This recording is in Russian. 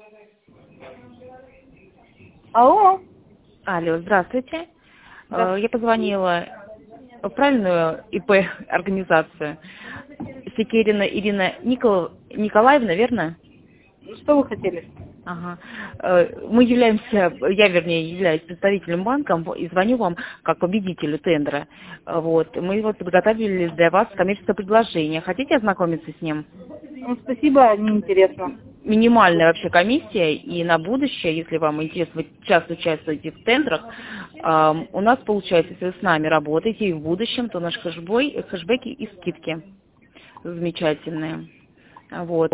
Алло. Алло, здравствуйте. Да. Я позвонила в правильную ИП организацию. Секерина Ирина Николаевна, верно? Что вы хотели? Ага. Я являюсь представителем банка и звоню вам как победителю тендера. Вот. Мы вот подготовили для вас коммерческое предложение. Хотите ознакомиться с ним? Ну, спасибо, неинтересно. Минимальная вообще комиссия, и на будущее, если вам интересно, вы часто участвуете в тендерах, у нас получается, если вы с нами работаете и в будущем, то наши хэшбэки и скидки замечательные. Вот.